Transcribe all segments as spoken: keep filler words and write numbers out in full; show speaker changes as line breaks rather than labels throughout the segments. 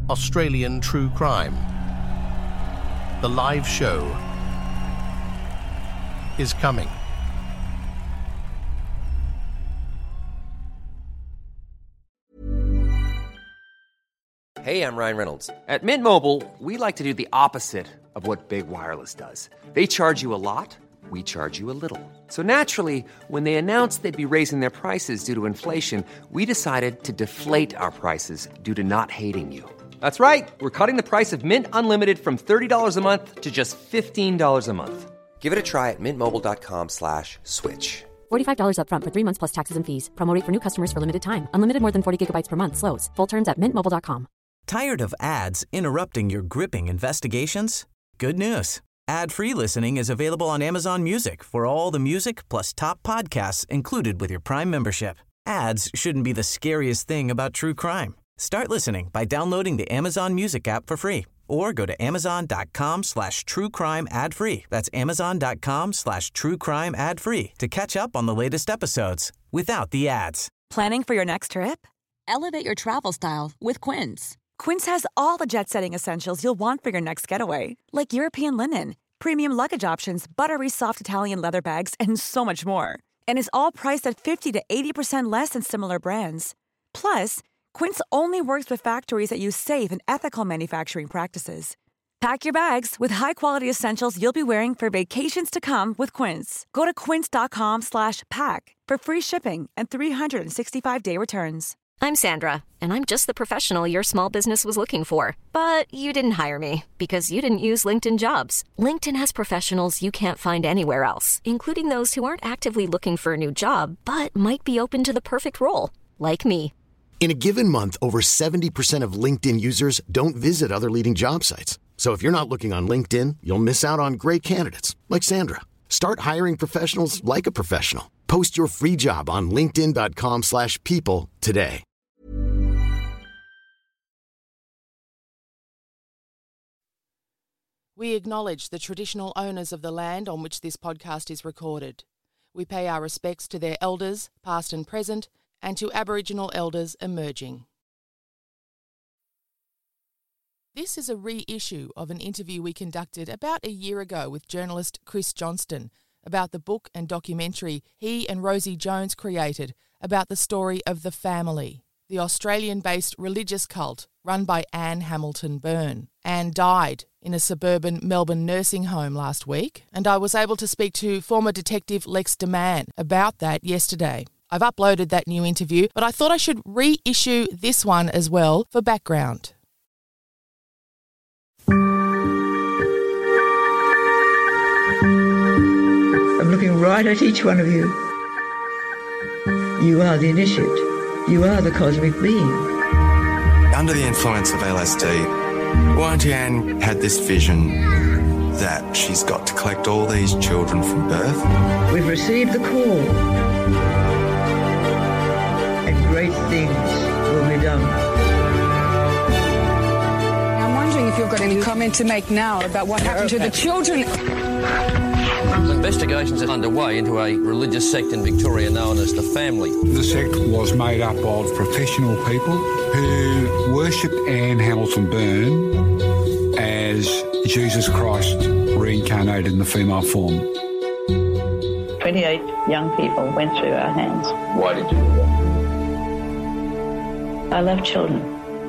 Australian True Crime. The live show is coming.
Hey, I'm Ryan Reynolds. At Mint Mobile, we like to do the opposite of what Big Wireless does. They charge you a lot, we charge you a little. So naturally, when they announced they'd be raising their prices due to inflation, we decided to deflate our prices due to not hating you. That's right. We're cutting the price of Mint Unlimited from thirty dollars a month to just fifteen dollars a month. Give it a try at mintmobile.com slash switch.
forty-five dollars up front for three months plus taxes and fees. Promo rate for new customers for limited time. Unlimited more than forty gigabytes per month. Slows full terms at mint mobile dot com.
Tired of ads interrupting your gripping investigations? Good news. Ad-free listening is available on Amazon Music for all the music plus top podcasts included with your Prime membership. Ads shouldn't be the scariest thing about true crime. Start listening by downloading the Amazon Music app for free or go to amazon.com slash true crime ad free. That's amazon.com slash true crime ad free to catch up on the latest episodes without the ads.
Planning for your next trip?
Elevate your travel style with Quince.
Quince has all the jet-setting essentials you'll want for your next getaway, like European linen, premium luggage options, buttery soft Italian leather bags, and so much more. And is all priced at fifty to eighty percent less than similar brands. Plus, Quince only works with factories that use safe and ethical manufacturing practices. Pack your bags with high-quality essentials you'll be wearing for vacations to come with Quince. Go to quince.com slash pack for free shipping and three sixty-five day returns.
I'm Sandra, and I'm just the professional your small business was looking for. But you didn't hire me because you didn't use LinkedIn Jobs. LinkedIn has professionals you can't find anywhere else, including those who aren't actively looking for a new job, but might be open to the perfect role, like me.
In a given month, over seventy percent of LinkedIn users don't visit other leading job sites. So if you're not looking on LinkedIn, you'll miss out on great candidates like Sandra. Start hiring professionals like a professional. Post your free job on linkedin.com slash people today.
We acknowledge the traditional owners of the land on which this podcast is recorded. We pay our respects to their elders, past and present, and to Aboriginal elders emerging. This is a reissue of an interview we conducted about a year ago with journalist Chris Johnston about the book and documentary he and Rosie Jones created about the story of The Family, the Australian-based religious cult run by Anne Hamilton Byrne. Anne died in a suburban Melbourne nursing home last week, and I was able to speak to former detective Lex DeMann about that yesterday. I've uploaded that new interview, but I thought I should reissue this one as well for background.
I'm looking right at each one of you. You are the initiate. You are the cosmic being.
Under the influence of L S D, Auntie Anne had this vision that she's got to collect all these children from birth.
We've received the call, and great things will be done.
I'm wondering if you've got any comment to make now about what happened to the children.
Investigations are underway into a religious sect in Victoria known as The Family.
The sect was made up of professional people who worshipped Anne Hamilton Byrne as Jesus Christ reincarnated in the female form.
twenty-eight young people went through our hands.
Why did you do that?
I love children.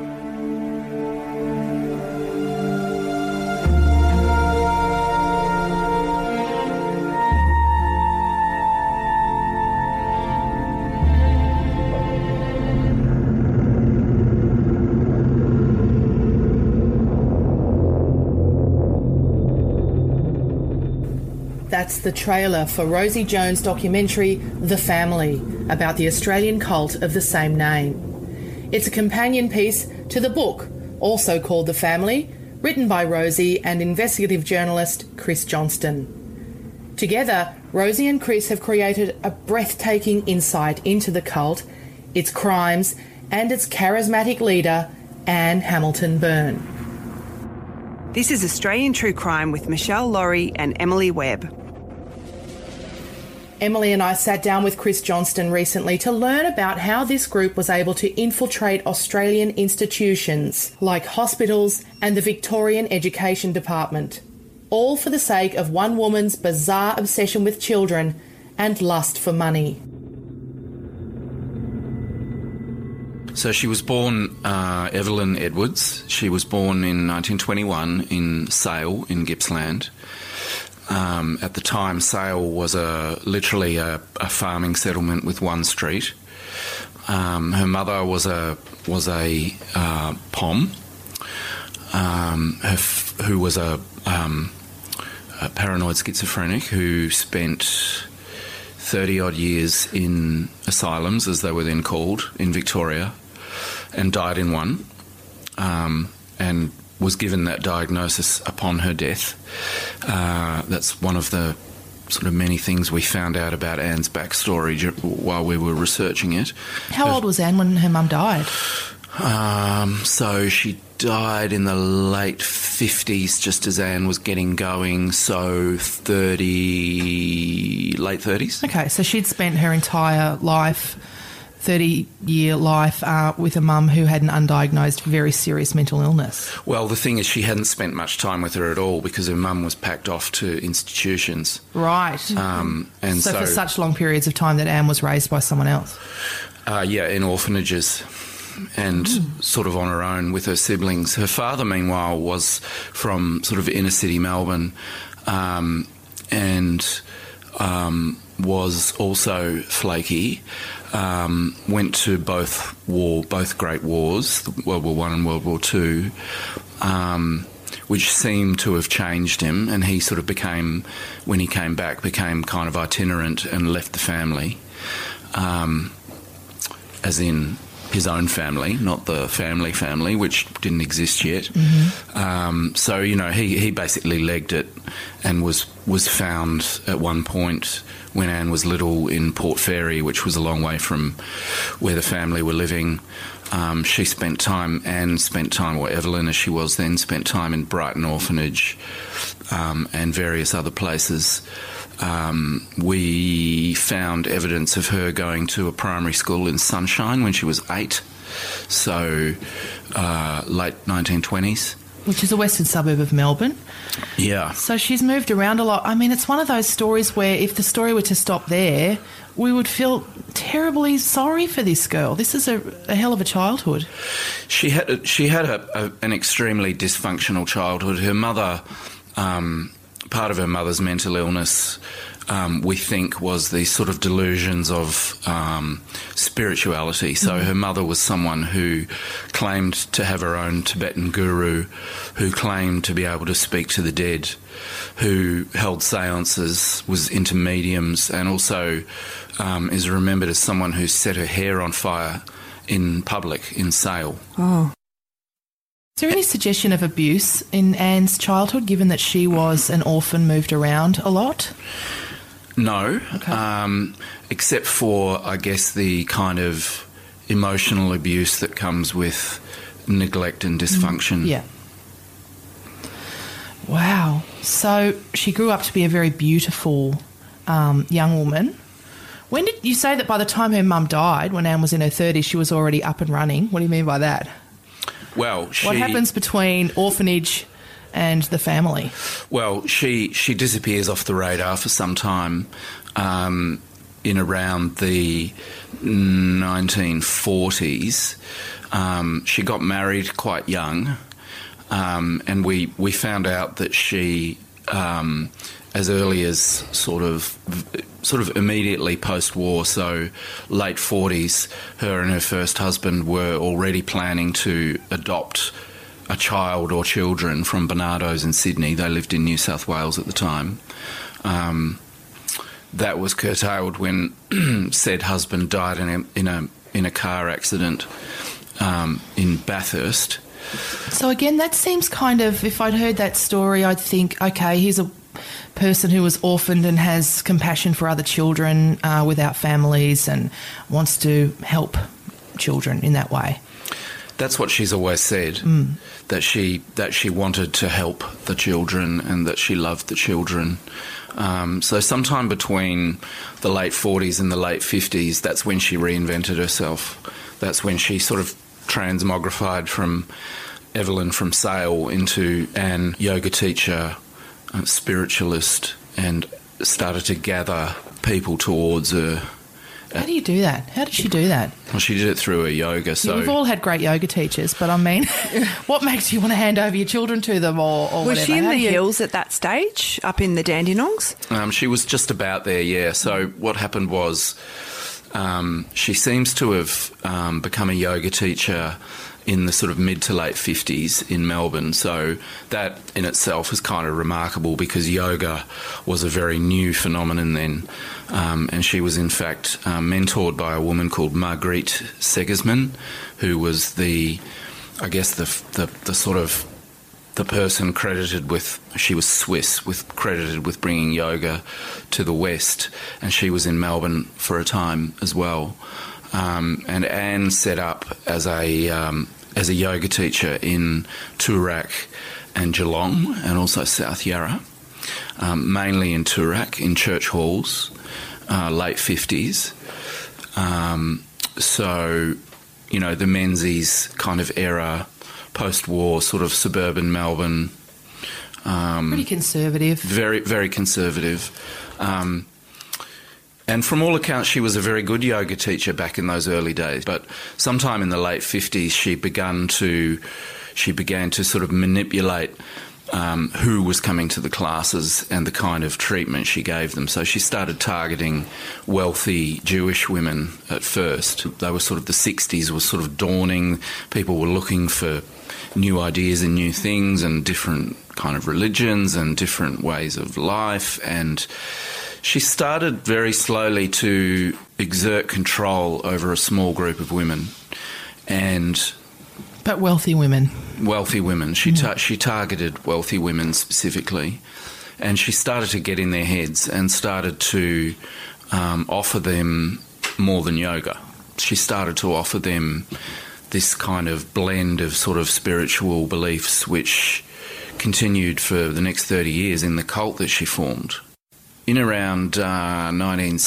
That's the trailer for Rosie Jones' documentary, The Family, about the Australian cult of the same name. It's a companion piece to the book, also called The Family, written by Rosie and investigative journalist Chris Johnston. Together, Rosie and Chris have created a breathtaking insight into the cult, its crimes, and its charismatic leader, Anne Hamilton Byrne.
This is Australian True Crime with Michelle Laurie and Emily Webb.
Emily and I sat down with Chris Johnston recently to learn about how this group was able to infiltrate Australian institutions like hospitals and the Victorian Education Department, all for the sake of one woman's bizarre obsession with children and lust for money.
So she was born uh, Evelyn Edwards. She was born in nineteen twenty-one in Sale in Gippsland. Um, at the time, Sale was a literally a, a farming settlement with one street. Um, her mother was a was a uh, P O M, um, her f- who was a, um, a paranoid schizophrenic who spent thirty odd years in asylums, as they were then called, in Victoria, and died in one, um, and was given that diagnosis upon her death. Uh, that's one of the sort of many things we found out about Anne's backstory while we were researching it.
How old was Anne when her mum died?
Um, so she died in the late fifties, just as Anne was getting going, so thirty, late thirties.
Okay, so she'd spent her entire life, thirty-year life, uh, with a mum who had an undiagnosed, very serious mental illness.
Well, the thing is, she hadn't spent much time with her at all because her mum was packed off to institutions.
Right.
Um, and
so,
so
for such long periods of time that Anne was raised by someone else?
Uh, yeah, in orphanages and mm. sort of on her own with her siblings. Her father, meanwhile, was from sort of inner city Melbourne um, and um, was also flaky. Um, went to both war, both great wars, World War One and World War Two, um, which seemed to have changed him, and he sort of became, when he came back, became kind of itinerant and left the family, um, as in his own family, not the family family, which didn't exist yet. Mm-hmm. Um, so, you know, he, he basically legged it and was was found at one point when Anne was little in Port Fairy, which was a long way from where the family were living. Um, she spent time, Anne spent time, or Evelyn as she was then, spent time in Brighton Orphanage um, and various other places. Um, we found evidence of her going to a primary school in Sunshine when she was eight, so uh, late nineteen twenties.
Which is a western suburb of Melbourne.
Yeah.
So she's moved around a lot. I mean, it's one of those stories where if the story were to stop there, we would feel terribly sorry for this girl. This is a, a hell of a childhood.
She had she had a, a, an extremely dysfunctional childhood. Her mother, um, part of her mother's mental illness, um, we think, was these sort of delusions of um, spirituality. So mm-hmm. her mother was someone who claimed to have her own Tibetan guru, who claimed to be able to speak to the dead, who held seances, was into mediums, and also um, is remembered as someone who set her hair on fire in public in Sale.
Oh. Is there any suggestion of abuse in Anne's childhood, given that she was an orphan, moved around a lot?
No, okay. um, except for, I guess, the kind of emotional abuse that comes with neglect and dysfunction.
Mm, yeah. Wow. So she grew up to be a very beautiful um, young woman. When did you say that by the time her mum died, when Anne was in her thirties, she was already up and running? What do you mean by that?
Well, she...
What happens between orphanage and the family?
Well, she she disappears off the radar for some time um, in around the nineteen forties. Um, she got married quite young, um, and we, we found out that she, um, as early as sort of sort of immediately post-war, so late forties, her and her first husband were already planning to adopt a child or children from Barnardo's in Sydney. They lived in New South Wales at the time. Um, that was curtailed when said husband died in a in a, in a car accident um, in Bathurst.
So again, that seems kind of, if I'd heard that story, I'd think, okay, here's a person who was orphaned and has compassion for other children uh, without families and wants to help children in that way.
That's what she's always said,
Mm.
that she that she wanted to help the children and that she loved the children. Um, so sometime between the late forties and the late fifties, that's when she reinvented herself. That's when she sort of transmogrified from Evelyn from Sale into an yoga teacher, a spiritualist, and started to gather people towards her.
How do you do that? How did she do that?
Well, she did it through her yoga. So
Yeah, we've all had great yoga teachers, but I mean, what makes you want to hand over your children to them or, or
Was
whatever?
she in
How
the
do you-
hills at that stage, up in the Dandenongs?
Um, she was just about there, yeah. So what happened was um, she seems to have um, become a yoga teacher in the sort of mid to late fifties in Melbourne. So that in itself is kind of remarkable because yoga was a very new phenomenon then. Um, and she was in fact um, mentored by a woman called Marguerite Segersman, who was the, I guess, the, the, the sort of the person credited with, she was Swiss, with credited with bringing yoga to the West, and she was in Melbourne for a time as well. Um, and Anne set up as a um, as a yoga teacher in Toorak and Geelong, and also South Yarra, um, mainly in Toorak, in church halls, uh, late fifties. Um, so, you know, the Menzies kind of era, post-war sort of suburban Melbourne. Um,
Pretty conservative.
Very, very conservative. Um, and from all accounts, she was a very good yoga teacher back in those early days. But sometime in the late fifties, she began to, she began to sort of manipulate um, who was coming to the classes and the kind of treatment she gave them. So she started targeting wealthy Jewish women at first. They were sort of, the sixties was sort of dawning. People were looking for new ideas and new things and different kind of religions and different ways of life. And she started very slowly to exert control over a small group of women. And
But wealthy women.
wealthy women. She ta- she targeted wealthy women specifically, and she started to get in their heads and started to um, offer them more than yoga. She started to offer them this kind of blend of sort of spiritual beliefs, which continued for the next thirty years in the cult that she formed. In around uh, nineteen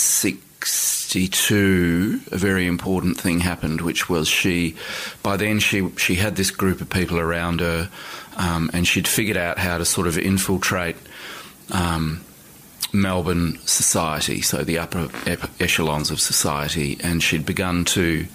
sixty-two, a very important thing happened, which was she, by then she she had this group of people around her, um, and she'd figured out how to sort of infiltrate um, Melbourne society, so the upper ep- echelons of society, and she'd begun to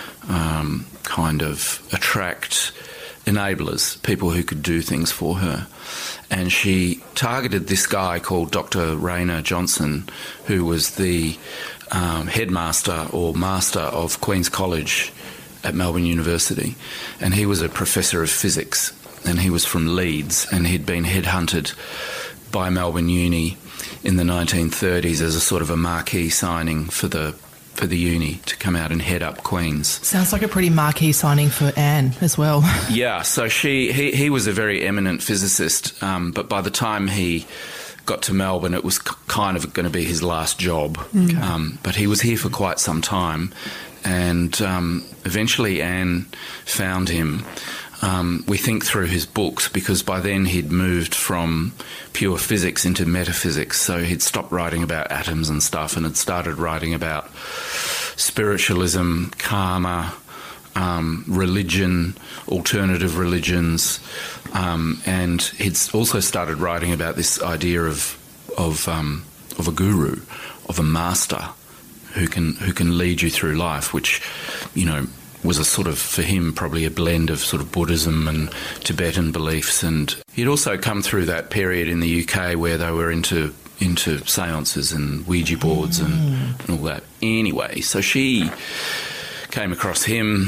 um, kind of attract enablers, people who could do things for her. And she targeted this guy called Doctor Rayner Johnson, who was the um, headmaster or master of Queen's College at Melbourne University. And he was a professor of physics, and he was from Leeds, and he'd been headhunted by Melbourne Uni in the nineteen thirties as a sort of a marquee signing for the for the uni to come out and head up Queen's.
Sounds like a pretty marquee signing for Anne as well.
Yeah, so she he, he was a very eminent physicist, um, but by the time he got to Melbourne, it was c- kind of going to be his last job.
Okay.
Um, but he was here for quite some time, and um, eventually Anne found him. Um, we think through his books, because by then he'd moved from pure physics into metaphysics, so he'd stopped writing about atoms and stuff and had started writing about spiritualism, karma, um, religion, alternative religions, um, and he'd also started writing about this idea of of um, of a guru, of a master who can who can lead you through life, which, you know, was a sort of, for him, probably a blend of sort of Buddhism and Tibetan beliefs. And he'd also come through that period in the U K where they were into into seances and Ouija boards mm. and, and all that. Anyway, so she came across him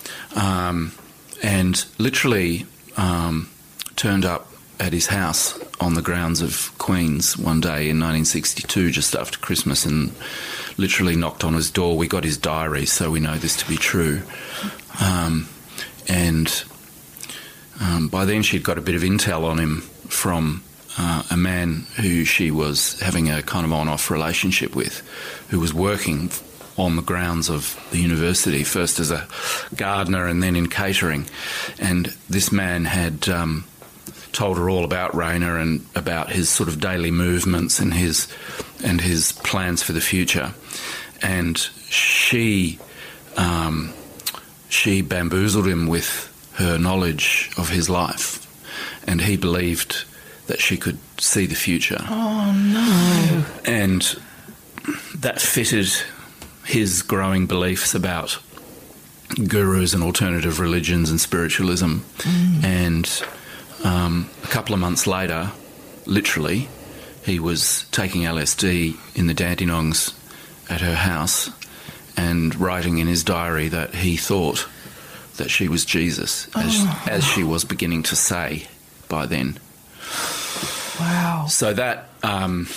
um, and literally um, turned up at his house on the grounds of Queen's one day in nineteen sixty-two, just after Christmas, and literally knocked on his door. We got his diary, so we know this to be true. Um, and um, by then she'd got a bit of intel on him from uh, a man who she was having a kind of on-off relationship with, who was working on the grounds of the university, first as a gardener and then in catering. And this man had um, told her all about Rayner and about his sort of daily movements and his and his plans for the future. And she um, she bamboozled him with her knowledge of his life, and he believed that she could see the future.
Oh, no.
And that fitted his growing beliefs about gurus and alternative religions and spiritualism. Mm. And um, a couple of months later, literally, he was taking L S D in the Dandenongs at her house and writing in his diary that he thought that she was Jesus, as, oh. as she was beginning to say by then.
Wow.
So that um,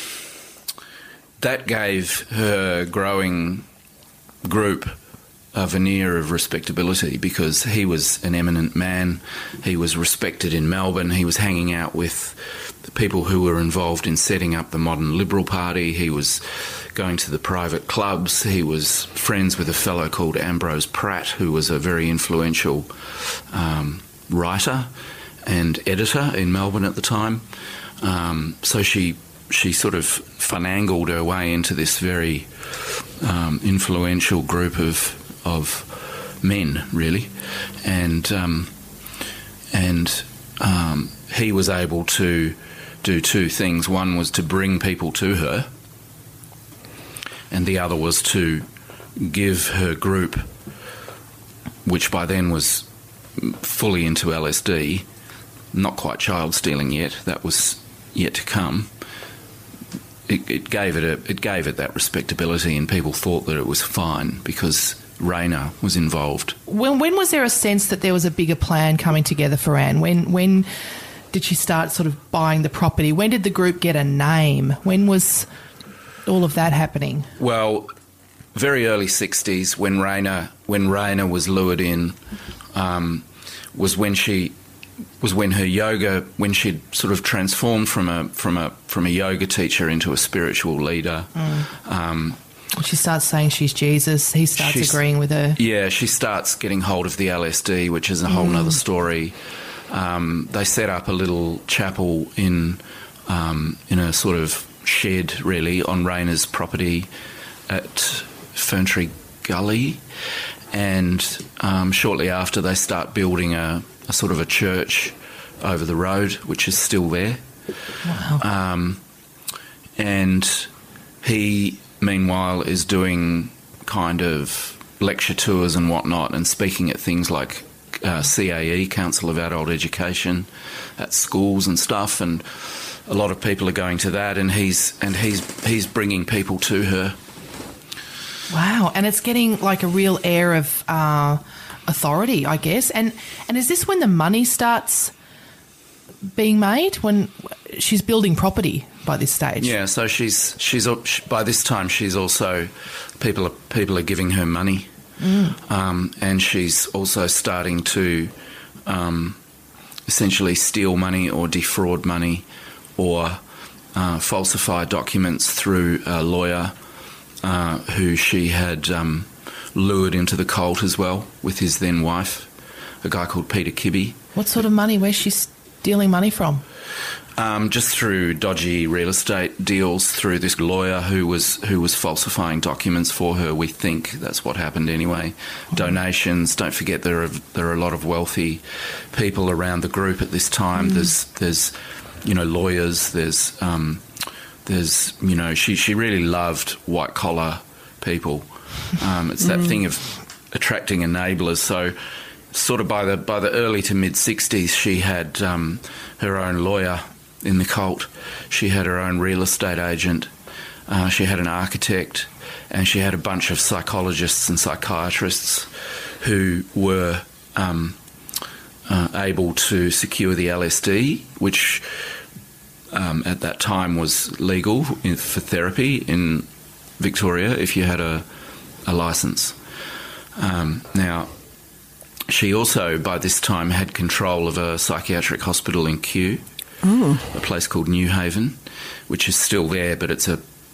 that gave her growing group a veneer of respectability, because he was an eminent man. He was respected in Melbourne. He was hanging out with the people who were involved in setting up the modern Liberal Party. He was going to the private clubs. He was friends with a fellow called Ambrose Pratt, who was a very influential um, writer and editor in Melbourne at the time. Um, so she she sort of finangled her way into this very um, influential group of of men, really, and um, and um, he was able to do two things. One was to bring people to her, and the other was to give her group, which by then was fully into L S D, not quite child stealing yet, that was yet to come. It, it gave it a, it gave it that respectability, and people thought that it was fine because Rayner was involved.
When when was there a sense that there was a bigger plan coming together for Anne? When when did she start sort of buying the property? When did the group get a name? When was all of that happening?
Well, very early sixties, when Rayner when Rayner was lured in, um, was when she was when her yoga when she'd sort of transformed from a from a from a yoga teacher into a spiritual leader. Mm. Um,
She starts saying she's Jesus. He starts she's, agreeing with her.
Yeah, she starts getting hold of the L S D, which is a whole mm. other story. Um, they set up a little chapel in um, in a sort of shed, really, on Rayner's property at Ferntree Gully. And um, shortly after, they start building a, a sort of a church over the road, which is still there.
Wow.
Um, and he... meanwhile, is doing kind of lecture tours and whatnot, and speaking at things like uh, C A E, Council of Adult Education, at schools and stuff, and a lot of people are going to that, and he's and he's he's bringing people to her.
Wow, and it's getting like a real air of uh, authority, I guess. And and is this when the money starts being made, when she's building property by this stage?
Yeah, so she's she's by this time she's also people are people are giving her money, mm. um, and she's also starting to um, essentially steal money or defraud money or uh, falsify documents through a lawyer uh, who she had um, lured into the cult as well with his then wife, a guy called Peter Kibbe.
What sort of money? Where's she stealing money from?
Um, just through dodgy real estate deals, through this lawyer who was who was falsifying documents for her. We think that's what happened anyway. Mm. Donations. Don't forget there are there are a lot of wealthy people around the group at this time. Mm. There's there's you know lawyers. There's um, there's you know she she really loved white collar people. Um, it's that mm. thing of attracting enablers. So sort of by the by the early to mid sixties, she had um, her own lawyer in the cult. She had her own real estate agent. Uh, she had an architect, and she had a bunch of psychologists and psychiatrists who were um, uh, able to secure the L S D, which um, at that time was legal in, for therapy in Victoria if you had a, a licence. Um, now, she also, by this time, had control of a psychiatric hospital in Kew, Ooh. a place called New Haven, which is still there, but it's a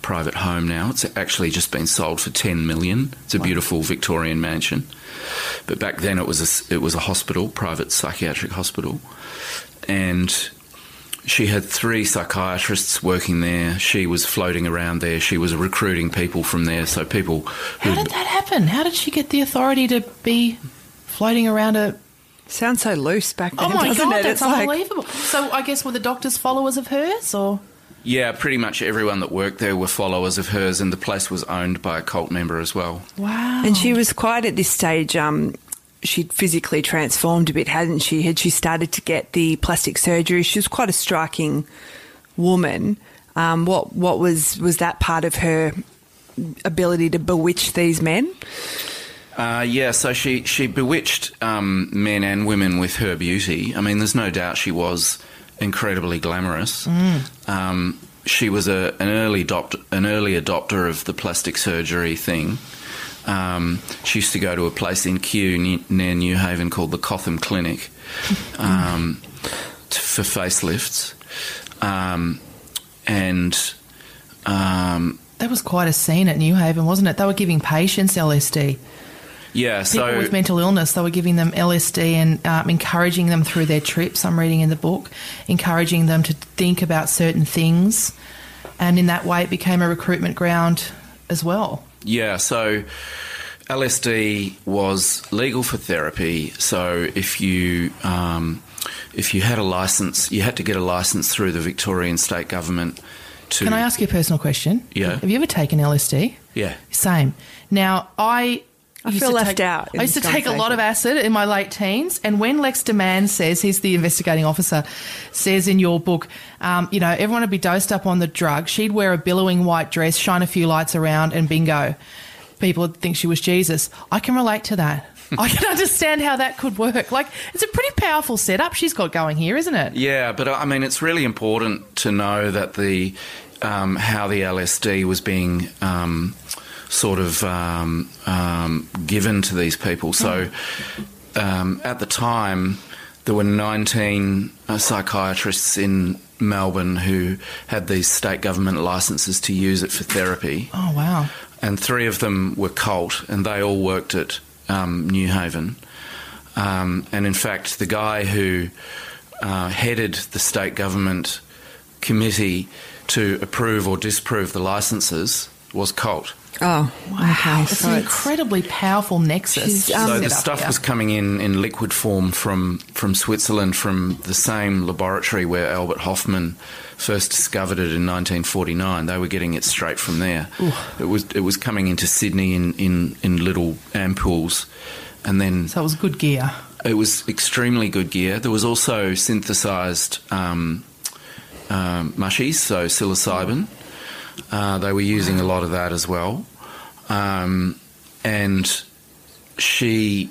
private home now. It's actually just been sold for ten million dollars. It's a beautiful Victorian mansion. But back then it was a, it was a hospital, private psychiatric hospital. And she had three psychiatrists working there. She was floating around there. She was recruiting people from there. So people...
How did that happen? How did she get the authority to be floating around a...
Sounds so loose back then,
Oh, my
doesn't
God,
it?
that's
It's like-
unbelievable. So I guess were the doctors followers of hers, or...?
Yeah, pretty much everyone that worked there were followers of hers, and the place was owned by a cult member as well.
Wow.
And she was quite at this stage, um, she'd physically transformed a bit, hadn't she? Had she started to get the plastic surgery? She was quite a striking woman. Um, what what was, was that part of her ability to bewitch these men?
Uh, yeah, so she, she bewitched um, men and women with her beauty. I mean, there's no doubt she was incredibly glamorous.
Mm.
Um, she was a, an early adopt, an early adopter of the plastic surgery thing. Um, she used to go to a place in Kew near, near New Haven called the Cotham Clinic um, t- for facelifts. Um, and... Um,
that was quite a scene at New Haven, wasn't it? They were giving patients L S D.
Yeah, so...
People with mental illness, they were giving them L S D and um, encouraging them through their trips, I'm reading in the book, encouraging them to think about certain things. And in that way, it became a recruitment ground as well.
Yeah, so L S D was legal for therapy. So if you um, if you had a licence, you had to get a licence through the Victorian state government to...
Can I ask you a personal question?
Yeah.
Have you ever taken L S D?
Yeah.
Same. Now, I...
I
used
feel
to
left
take,
out in
I used to
this
take a lot of acid in my late teens, and when Lex Deman says, he's the investigating officer, says in your book, um, you know, everyone would be dosed up on the drug. She'd wear a billowing white dress, shine a few lights around, and bingo. People would think she was Jesus. I can relate to that. I can understand how that could work. Like, it's a pretty powerful setup she's got going here, isn't it?
Yeah, but I mean, it's really important to know that the um, how the L S D was being... Um, sort of um, um, given to these people. So um, at the time, there were nineteen uh, psychiatrists in Melbourne who had these state government licences to use it for therapy.
Oh, wow.
And three of them were cult, and they all worked at um, New Haven. Um, and in fact, the guy who uh, headed the state government committee to approve or disapprove the licences was cult.
Oh,
wow.
Okay,
it's
so
an
it's-
incredibly powerful nexus.
She's, um,
So
set
the
up
stuff
here.
was coming in in liquid form from, from Switzerland, from the same laboratory where Albert Hofmann first discovered it in nineteen forty-nine. They were getting it straight from there.
Ooh.
It was it was coming into Sydney in, in, in little ampoules, and then
So it was good gear.
it was extremely good gear. There was also synthesised um, um, mushies, so psilocybin. Uh, they were using a lot of that as well. Um, and she...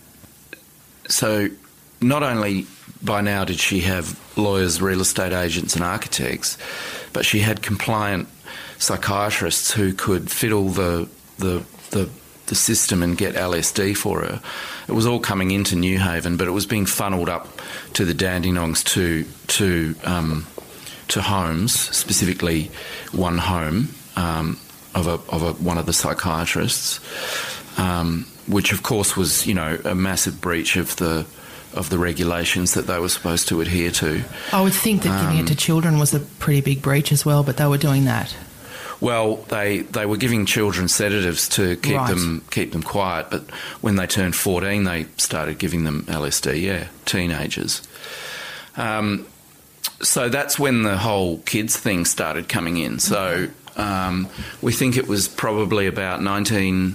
So not only by now did she have lawyers, real estate agents and architects, but she had compliant psychiatrists who could fiddle the the the, the system and get L S D for her. It was all coming into New Haven, but it was being funnelled up to the Dandenongs to... to um, to homes, specifically one home um, of a of a, one of the psychiatrists, um, which of course was, you know, a massive breach of the of the regulations that they were supposed to adhere to.
I would think that giving
Um,
it to children was a pretty big breach as well, but they were doing that.
Well, they they were giving children sedatives to keep
Right.
them keep them quiet, but when they turned fourteen, they started giving them L S D. Yeah, teenagers. Um, So that's when the whole kids thing started coming in. So um, we think it was probably about nineteen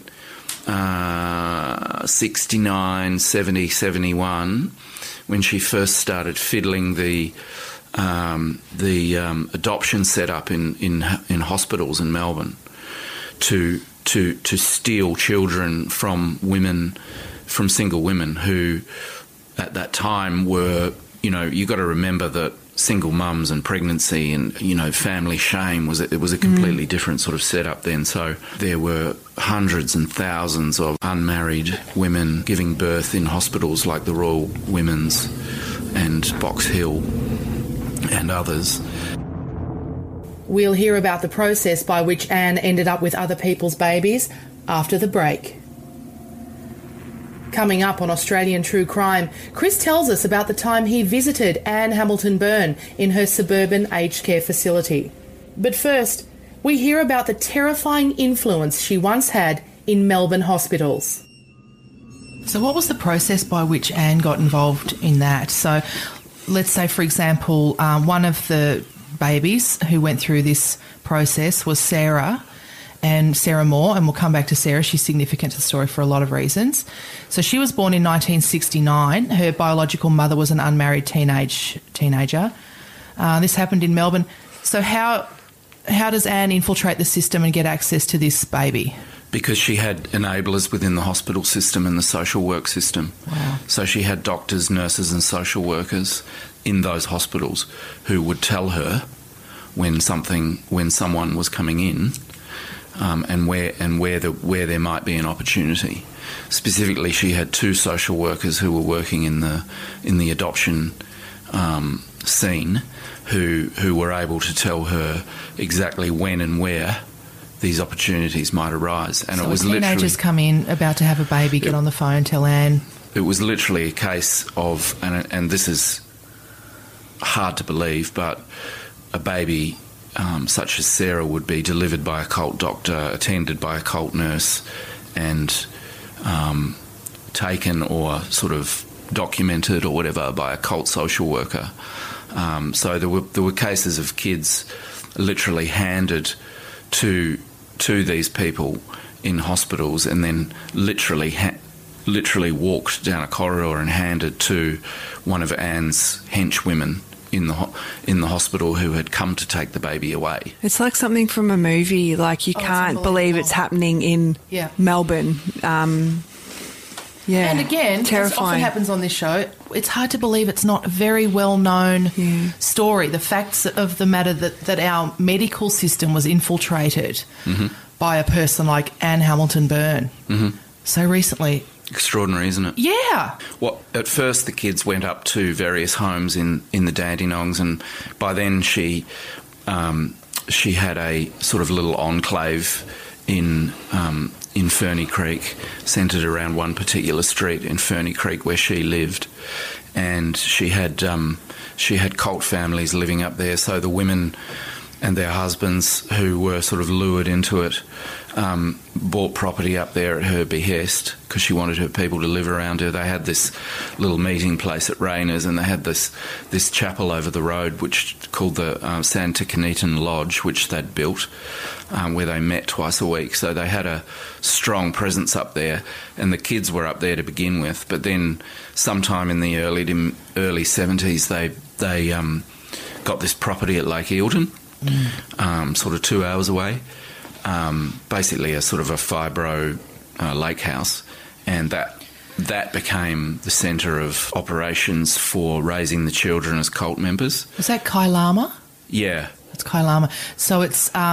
sixty-nine, seventy, seventy-one when she first started fiddling the um, the um, adoption setup in, in in hospitals in Melbourne to to to steal children from women, from single women who at that time were, you know, you got to remember that single mums and pregnancy and, you know, family shame was it was a completely mm. different sort of setup then. So there were hundreds and thousands of unmarried women giving birth in hospitals like the Royal Women's and Box Hill and others.
We'll hear about the process by which Anne ended up with other people's babies after the break. Coming up on Australian True Crime, Chris tells us about the time he visited Anne Hamilton Byrne in her suburban aged care facility. But first, we hear about the terrifying influence she once had in Melbourne hospitals. So what was the process by which Anne got involved in that? So let's say, for example, um, one of the babies who went through this process was Sarah, and Sarah Moore, and we'll come back to Sarah. She's significant to the story for a lot of reasons. So she was born in nineteen sixty-nine. Her biological mother was an unmarried teenage teenager. Uh, this happened in Melbourne. So how how does Anne infiltrate the system and get access to this baby?
Because she had enablers within the hospital system and the social work system.
Wow.
So she had doctors, nurses and social workers in those hospitals who would tell her when something, when someone was coming in, um, and where and where the where there might be an opportunity. Specifically, she had two social workers who were working in the in the adoption um, scene, who who were able to tell her exactly when and where these opportunities might arise. And
so
it was
teenagers
literally
come in about to have a baby, get
it,
on the phone, tell Anne.
It was literally a case of, and and this is hard to believe, but a baby um, such as Sarah would be delivered by a cult doctor, attended by a cult nurse, and um, taken or sort of documented or whatever by a cult social worker. Um, so there were there were cases of kids literally handed to to these people in hospitals, and then literally ha- literally walked down a corridor and handed to one of Anne's henchwomen in the ho- in the hospital who had come to take the baby away.
It's like something from a movie. Like you
Oh,
can't
it's
believe it's happening in
Yeah.
Melbourne. Um, yeah,
And again, as often
terrifying.
happens on this show, it's hard to believe it's not a very well-known story. The facts of the matter that, that our medical system was infiltrated
Mm-hmm.
by a person like Anne Hamilton Byrne
Mm-hmm.
so recently.
Extraordinary, isn't it?
Yeah.
Well, at first the kids went up to various homes in, in the Dandenongs, and by then she um, she had a sort of little enclave in um, in Ferny Creek, centred around one particular street in Ferny Creek where she lived, and she had um, she had cult families living up there. So the women and their husbands, who were sort of lured into it, um, bought property up there at her behest because she wanted her people to live around her. They had this little meeting place at Rayners, and they had this this chapel over the road which called the uh, Santikinitan Lodge, which they'd built, um, where they met twice a week. So they had a strong presence up there, and the kids were up there to begin with. But then sometime in the early to early seventies, they they um, got this property at Lake Eildon, mm. um, sort of two hours away. Um, basically a sort of a fibro uh, lake house, and that that became the centre of operations for raising the children as cult members.
Was that Kailama?
Yeah.
It's Kailama. So it's... Um...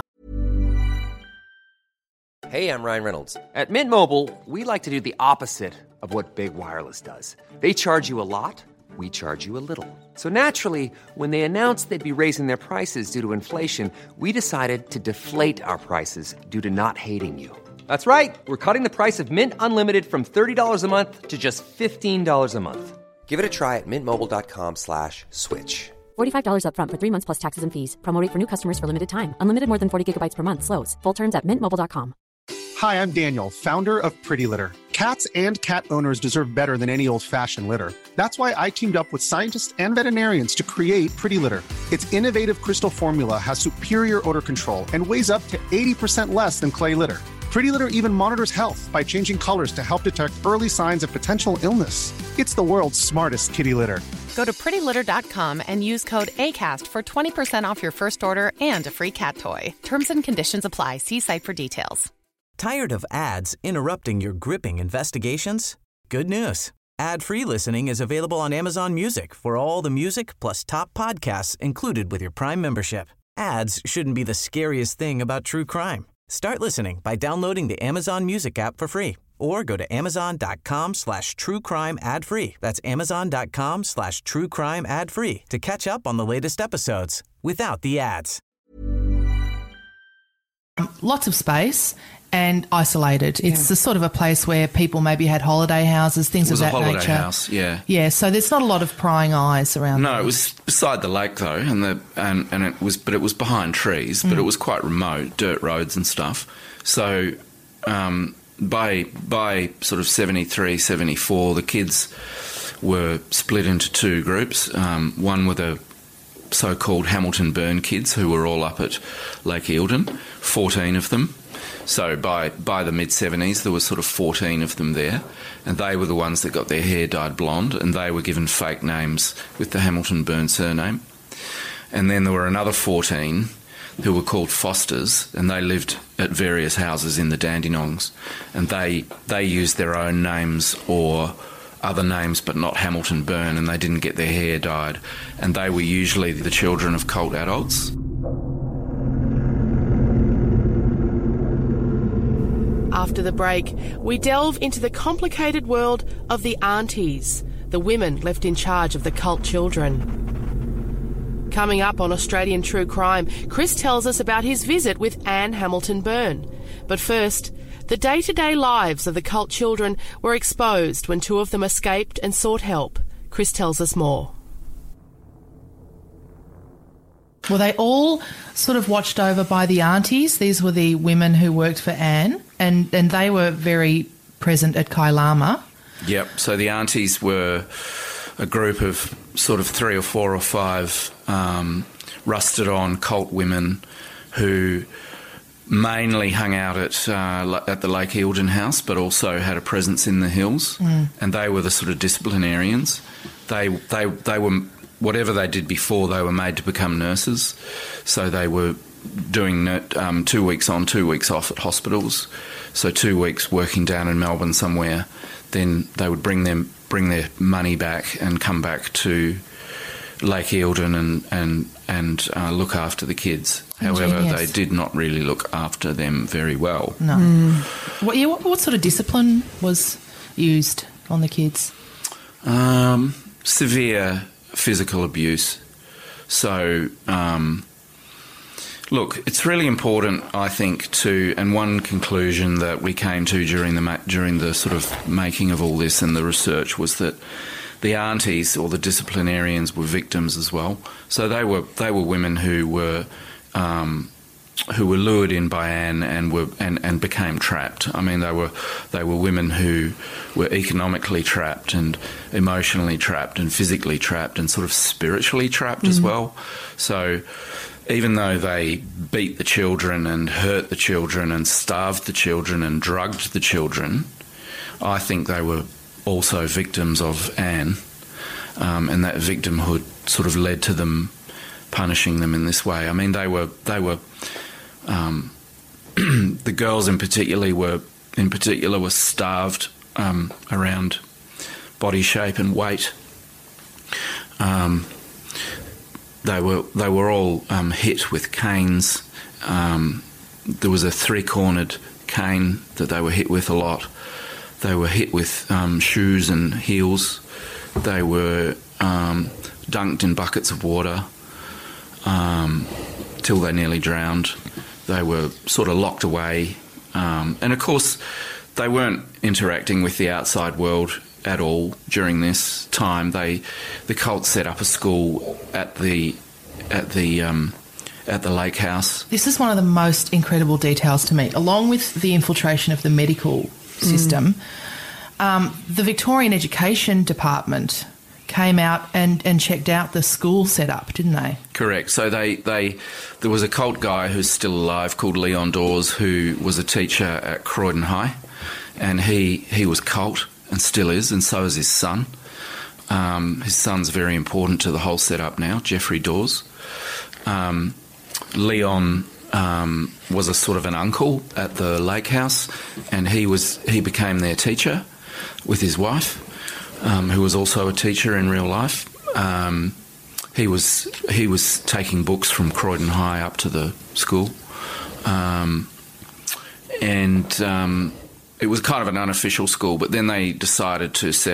Hey, I'm Ryan Reynolds. At Mint Mobile, we like to do the opposite of what Big Wireless does. They charge you a lot, we charge you a little. So naturally, when they announced they'd be raising their prices due to inflation, we decided to deflate our prices due to not hating you. That's right. We're cutting the price of Mint Unlimited from thirty dollars a month to just fifteen dollars a month. Give it a try at mintmobile.com slash switch.
forty-five dollars up front for three months plus taxes and fees. Promo rate for new customers for limited time. Unlimited more than forty gigabytes per month. Slows full terms at mint mobile dot com.
Hi, I'm Daniel, founder of Pretty Litter. Cats and cat owners deserve better than any old-fashioned litter. That's why I teamed up with scientists and veterinarians to create Pretty Litter. Its innovative crystal formula has superior odor control and weighs up to eighty percent less than clay litter. Pretty Litter even monitors health by changing colors to help detect early signs of potential illness. It's the world's smartest kitty litter.
Go to pretty litter dot com and use code ACAST for twenty percent off your first order and a free cat toy. Terms and conditions apply. See site for details.
Tired of ads interrupting your gripping investigations? Good news. Ad-free listening is available on Amazon Music for all the music plus top podcasts included with your Prime membership. Ads shouldn't be the scariest thing about true crime. Start listening by downloading the Amazon Music app for free or go to amazon.com slash true crime ad free. That's amazon.com slash true crime ad free to catch up on the latest episodes without the ads.
Lots of space and isolated. It's
Yeah.
the sort of a place where people maybe had holiday houses, things
It was
of
a
that
holiday
nature.
house, yeah.
Yeah, so there's not a lot of prying eyes around.
No,
there.
it was beside the lake though, and the and, and it was, but it was behind trees, but
Mm.
it was quite remote, dirt roads and stuff. So um, by by sort of seventy-three, seventy-four, the kids were split into two groups. Um, one were the so-called Hamilton Burn kids, who were all up at Lake Eildon, fourteen of them. So by by the mid-seventies, there was sort of fourteen of them there, and they were the ones that got their hair dyed blonde, and they were given fake names with the Hamilton Burn surname. And then there were another fourteen who were called Fosters, and they lived at various houses in the Dandenongs, and they they used their own names or other names, but not Hamilton Burn, and they didn't get their hair dyed, and they were usually the children of cult adults.
After the break, we delve into the complicated world of the aunties, the women left in charge of the cult children. Coming up on Australian True Crime, Chris tells us about his visit with Anne Hamilton Byrne. But first, the day-to-day lives of the cult children were exposed when two of them escaped and sought help. Chris tells us more. Were they all sort of watched over by the aunties? These were the women who worked for Anne, and, and they were very present at Kailama.
Yep, so the aunties were a group of sort of three or four or five um, rusted-on cult women who mainly hung out at uh, at the Lake Eildon house, but also had a presence in the hills,
Mm.
and they were the sort of disciplinarians. They they they were, whatever they did before, they were made to become nurses, so they were doing um, two weeks on, two weeks off at hospitals. So two weeks working down in Melbourne somewhere, then they would bring them bring their money back and come back to Lake Eildon and and and uh, look after the kids. However,
Ingenious.
they did not really look after them very well.
No. What, yeah, what, what sort of discipline was used on the kids?
Um, severe physical abuse. So, um, look, it's really important, I think, to, and one conclusion that we came to during the ma- during the sort of making of all this and the research was that the aunties or the disciplinarians were victims as well. So they were they were women who were um, who were lured in by Anne and were and, and became trapped. I mean, they were they were women who were economically trapped and emotionally trapped and physically trapped and sort of spiritually trapped as
Mhm.
well. So even though they beat the children and hurt the children and starved the children and drugged the children, I think they were also victims of Anne, um, and that victimhood sort of led to them punishing them in this way. I mean, they were they were um, the girls in particular were in particular were starved um, around body shape and weight. Um, they were they were all um, hit with canes. Um, there was a three-cornered cane that they were hit with a lot. They were hit with um, shoes and heels. They were um, dunked in buckets of water um, till they nearly drowned. They were sort of locked away. Um, and, of course, they weren't interacting with the outside world at all during this time. They, the cult set up a school at the at the um, at the lake house.
This is one of the most incredible details to me, along with the infiltration of the medical system. Um, the Victorian Education Department came out and, and checked out the school setup, didn't they?
Correct. So they, they there was a cult guy who's still alive called Leon Dawes, who was a teacher at Croydon High, and he, he was cult and still is, and so is his son. Um, his son's very important to the whole setup now, Jeffrey Dawes. Um, Leon um, was a sort of an uncle at the lake house, and he was he became their teacher with his wife, um, who was also a teacher in real life. Um, he was he was taking books from Croydon High up to the school, um, and um, it was kind of an unofficial school. But then they decided to set up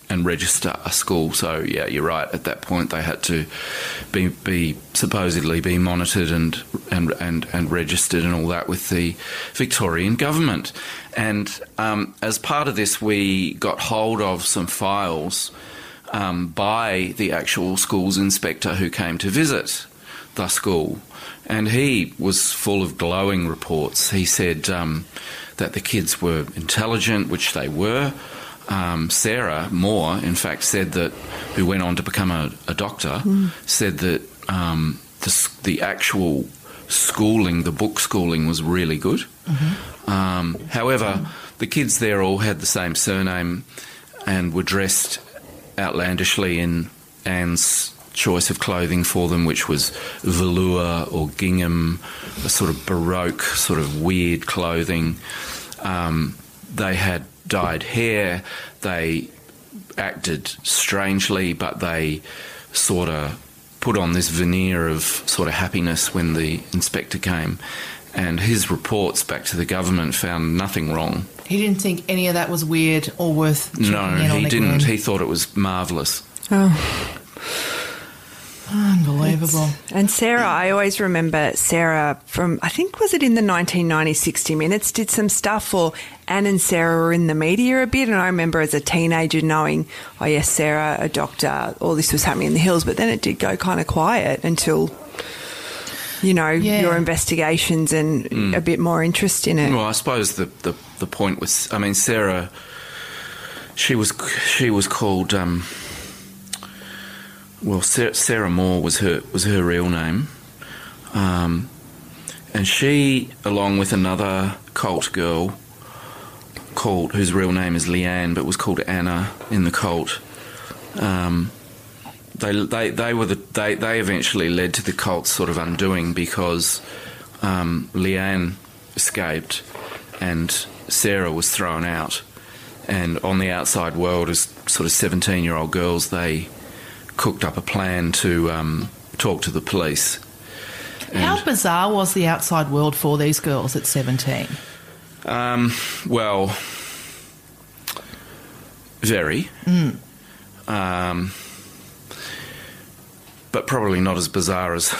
and register a school. So yeah, you're right. At that point, they had to be be supposedly be monitored and and and, and registered and all that with the Victorian government. And um, as part of this, we got hold of some files um, by the actual schools inspector who came to visit the school, and he was full of glowing reports. He said um, that the kids were intelligent, which they were. Um, Sarah Moore, in fact, said that, who went on to become a, a doctor, mm. said that um, the, the actual schooling, the book schooling, was really good. Mm-hmm. Um, however, mm. the kids there all had the same surname and were dressed outlandishly in Anne's choice of clothing for them, which was velour or gingham, a sort of baroque, sort of weird clothing. Um, they had dyed hair, they acted strangely, but they sort of put on this veneer of sort of happiness when the inspector came. And his reports back to the government found nothing wrong.
He didn't think any of that was weird or worth checking
No,
in on
he
the
didn't.
ground.
He thought it was marvellous.
Oh.
Unbelievable.
It's, and Sarah, I always remember Sarah from, I think, was it in the nineteen ninety sixty Minutes, did some stuff, or Anne and Sarah were in the media a bit, and I remember as a teenager knowing, oh yes, Sarah, a doctor, all this was happening in the hills, but then it did go kind of quiet until, you know,
Yeah.
your investigations and
Mm.
a bit more interest in it.
Well, I suppose the, the, the point was, I mean, Sarah, she was she was called, um, well, Sarah, Sarah Moore was her was her real name, um, and she, along with another cult girl called, whose real name is Leanne, but was called Anna in the cult. Um, they they they were the they they eventually led to the cult's sort of undoing because um, Leanne escaped and Sarah was thrown out, and on the outside world, as sort of seventeen-year-old girls, they cooked up a plan to um, talk to the police.
How bizarre was the outside world for these girls at seventeen?
Um, well, very.
Mm.
Um, but probably not as bizarre as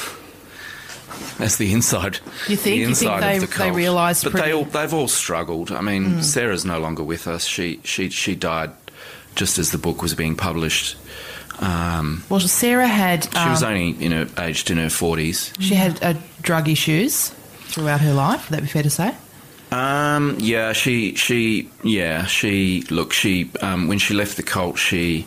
as the inside.
You think?
The
You think
inside
they-
of the
they
cult.
realised
But
pretty-
they all they've all struggled. I mean,
Mm.
Sarah's no longer with us. She she she died just as the book was being published. Um,
Well, Sarah had...
she was
um,
only, you know, aged in her forties.
She had uh, drug issues throughout her life, would that be fair to say?
Um, yeah, she, she, yeah, she, look, she, um, when she left the cult, she,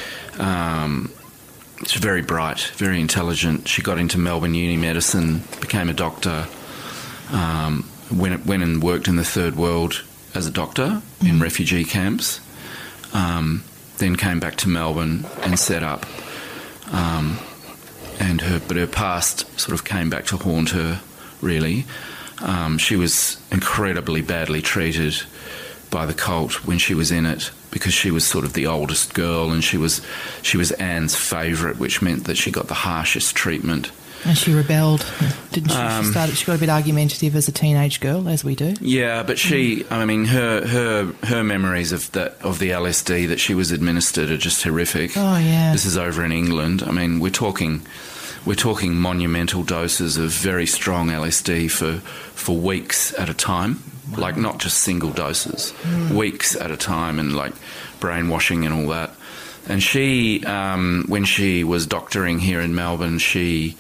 um, she's very bright, very intelligent. She got into Melbourne Uni Medicine, became a doctor, um, went, went and worked in the third world as a doctor mm. in refugee camps, um, then came back to Melbourne and set up, um, and her, but her past sort of came back to haunt her, really. Um, she was incredibly badly treated by the cult when she was in it because she was sort of the oldest girl and she was she was Anne's favourite, which meant that she got the harshest treatment.
And she rebelled, didn't she?
Um,
she, started, she got a bit argumentative as a teenage girl, as we do.
Yeah, but she, I mean, her her her memories of that of the L S D that she was administered are just horrific.
Oh, yeah.
This is over in England. I mean, we're talking we're talking monumental doses of very strong L S D for for weeks at a time. Wow. Like not just single doses, mm. weeks at a time, and like brainwashing and all that. And she, um, when she was doctoring here in Melbourne, she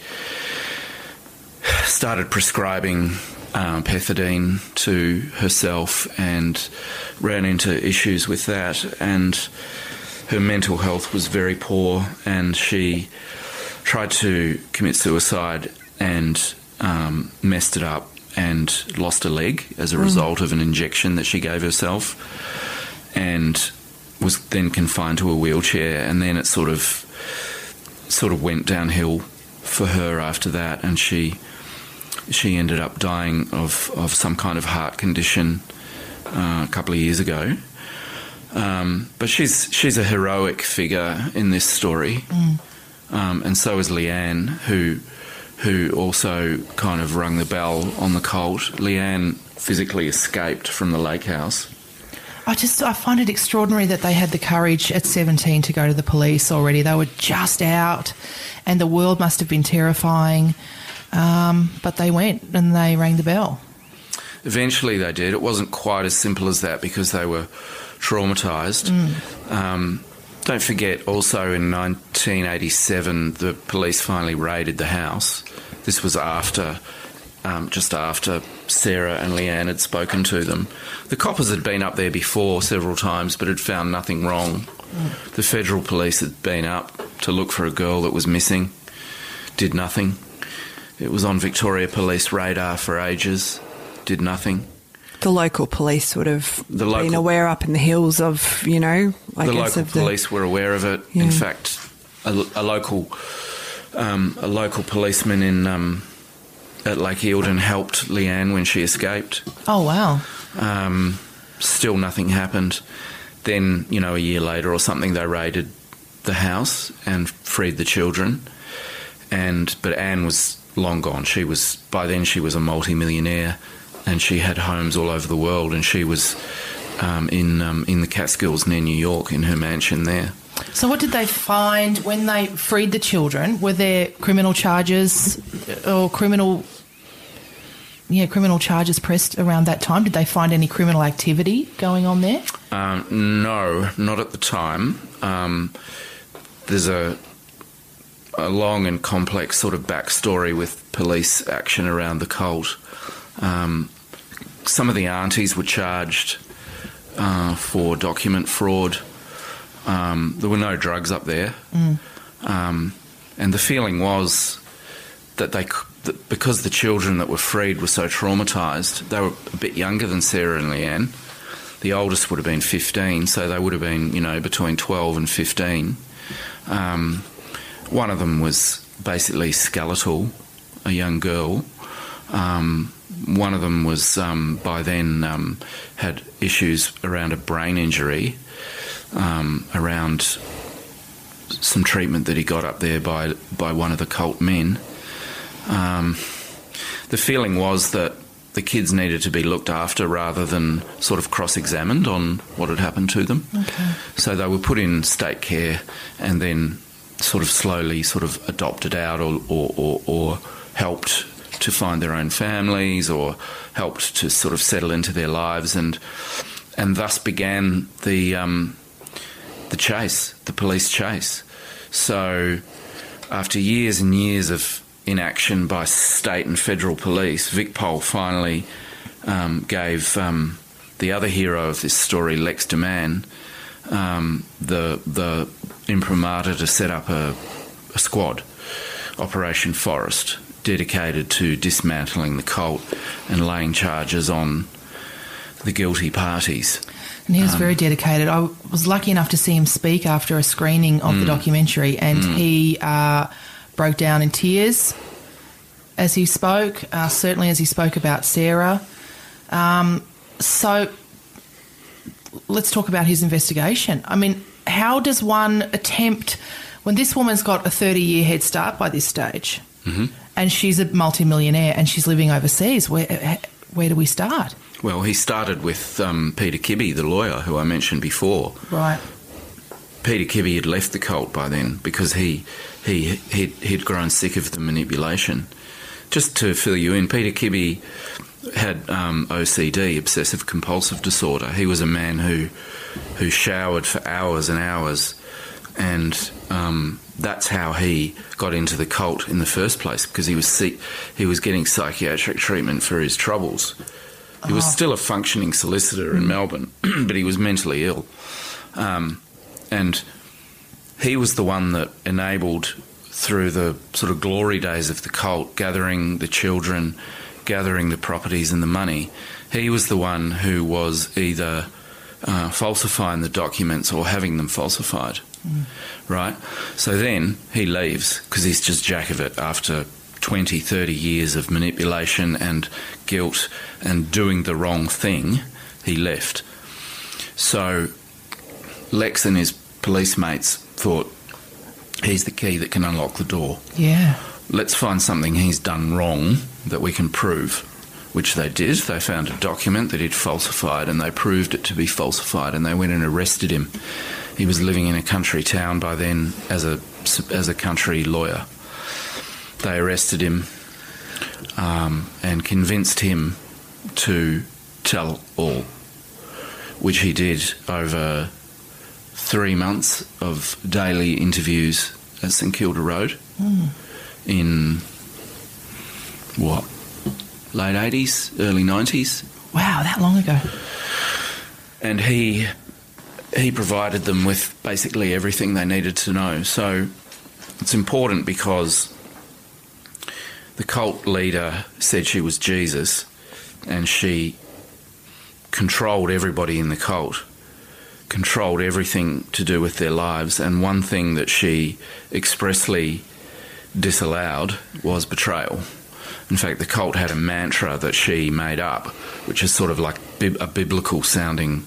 started prescribing um, pethidine to herself and ran into issues with that. And her mental health was very poor, and she tried to commit suicide and um, messed it up and lost a leg as a mm. result of an injection that she gave herself. And was then confined to a wheelchair, and then it sort of sort of went downhill for her after that, and she she ended up dying of, of some kind of heart condition uh, a couple of years ago. Um, but she's she's a heroic figure in this story, mm. um, and so is Leanne, who who also kind of rung the bell on the cult. Leanne physically escaped from the lake house.
I just I find it extraordinary that they had the courage at seventeen to go to the police already. They were just out and the world must have been terrifying. Um, but they went and they rang the bell.
Eventually they did. It wasn't quite as simple as that because they were traumatised. Mm. Um, don't forget also in nineteen eighty-seven the police finally raided the house. This was after... Um, just after Sarah and Leanne had spoken to them. The coppers had been up there before several times but had found nothing wrong. Mm. The federal police had been up to look for a girl that was missing, did nothing. It was on Victoria Police radar for ages, did nothing.
The local police would have
the
been
local,
aware up in the hills of, you know, I
the
guess
local
of the...
police were aware of it.
Yeah.
In fact, a, a local um, a local policeman in... Um, at Lake Eildon helped Leanne when she escaped.
Oh, wow.
Um, still nothing happened. Then, you know, a year later or something, they raided the house and freed the children. And but Anne was long gone. She was by then she was a multi-millionaire and she had homes all over the world and she was um, in um, in the Catskills near New York in her mansion there.
So what did they find when they freed the children? Were there criminal charges or criminal, yeah, criminal charges pressed around that time? Did they find any criminal activity going on there?
Um, no, not at the time. Um, there's a, a long and complex sort of backstory with police action around the cult. Um, some of the aunties were charged uh, for document fraud. Um, there were no drugs up there, mm. um, and the feeling was that they, that because the children that were freed were so traumatised, they were a bit younger than Sarah and Leanne. The oldest would have been fifteen, so they would have been, you know, between twelve and fifteen. Um, one of them was basically skeletal, a young girl. Um, one of them was um, by then um, had issues around a brain injury. Um, around some treatment that he got up there by by one of the cult men. Um, the feeling was that the kids needed to be looked after rather than sort of cross-examined on what had happened to them.
Okay.
So they were put in state care and then sort of slowly sort of adopted out or, or, or, or helped to find their own families or helped to sort of settle into their lives, and and thus began the... Um, the chase, the police chase. So after years and years of inaction by state and federal police, VicPol finally um, gave um, the other hero of this story, Lex de Man, um, the, the imprimatur to set up a, a squad, Operation Forest, dedicated to dismantling the cult and laying charges on the guilty parties.
And he was
um,
very dedicated. I was lucky enough to see him speak after a screening of mm, the documentary, and mm. he uh, broke down in tears as he spoke, uh, certainly as he spoke about Sarah. Um, so let's talk about his investigation. I mean, how does one attempt, when this woman's got a thirty-year head start by this stage, mm-hmm. and she's a multimillionaire and she's living overseas, where where do we start?
Well, he started with um, Peter Kibbe, the lawyer who I mentioned before.
Right.
Peter Kibbe had left the cult by then because he he he'd, he'd grown sick of the manipulation. Just to fill you in, Peter Kibbe had um, O C D, obsessive compulsive disorder. He was a man who who showered for hours and hours, and um, that's how he got into the cult in the first place, because he was sick, he was getting psychiatric treatment for his troubles. He was still a functioning solicitor in Melbourne, but he was mentally ill. Um, and he was the one that enabled, through the sort of glory days of the cult, gathering the children, gathering the properties and the money. He was the one who was either uh, falsifying the documents or having them falsified, mm. right? So then he leaves because he's just jack of it after twenty, thirty years of manipulation and guilt and doing the wrong thing. He left. So Lex and his police mates thought, he's the key that can unlock the door.
Yeah.
Let's find something he's done wrong that we can prove, which they did. They found a document that he'd falsified, and they proved it to be falsified, and they went and arrested him. He was living in a country town by then as a as a country lawyer. They arrested him um, and convinced him to tell all, which he did over three months of daily interviews at St Kilda Road mm. in, what, late eighties, early nineties.
Wow, that long ago.
And he he provided them with basically everything they needed to know. So it's important because the cult leader said she was Jesus, and she controlled everybody in the cult, controlled everything to do with their lives, and one thing that she expressly disallowed was betrayal. In fact, the cult had a mantra that she made up, which is sort of like a biblical sounding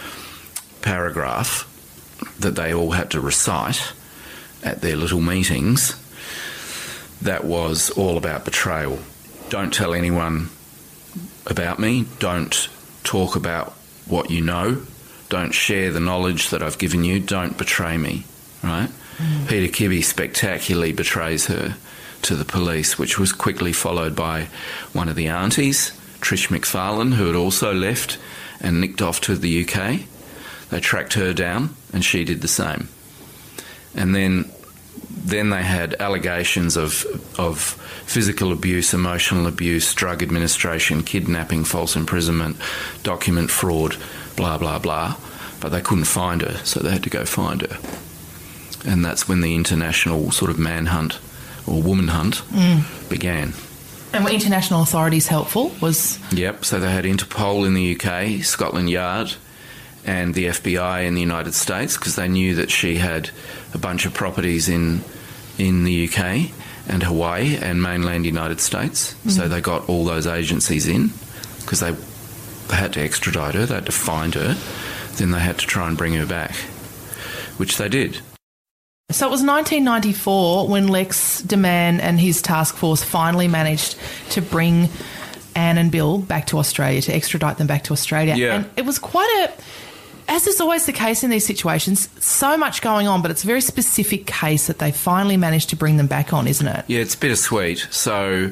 paragraph that they all had to recite at their little meetings. That was all about betrayal. Don't tell anyone about me. Don't talk about what you know. Don't share the knowledge that I've given you. Don't betray me, right? Mm. Peter Kibbe spectacularly betrays her to the police, which was quickly followed by one of the aunties, Trish McFarlane, who had also left and nicked off to the U K. They tracked her down, and she did the same. And then then they had allegations of of physical abuse, emotional abuse, drug administration, kidnapping, false imprisonment, document fraud, blah, blah, blah. But they couldn't find her, so they had to go find her. And that's when the international sort of manhunt or woman hunt mm. began.
And were international authorities helpful? Was
Yep, so they had Interpol in the U K, Scotland Yard, and the F B I in the United States, because they knew that she had a bunch of properties in in the U K and Hawaii and mainland United States. Mm. So they got all those agencies in because they, they had to extradite her, they had to find her, then they had to try and bring her back, which they did.
So it was nineteen ninety-four when Lex de Man and his task force finally managed to bring Anne and Bill back to Australia, to extradite them back to Australia.
Yeah.
And it was quite a, as is always the case in these situations, so much going on, but it's a very specific case that they finally managed to bring them back on, isn't it?
Yeah, it's bittersweet. So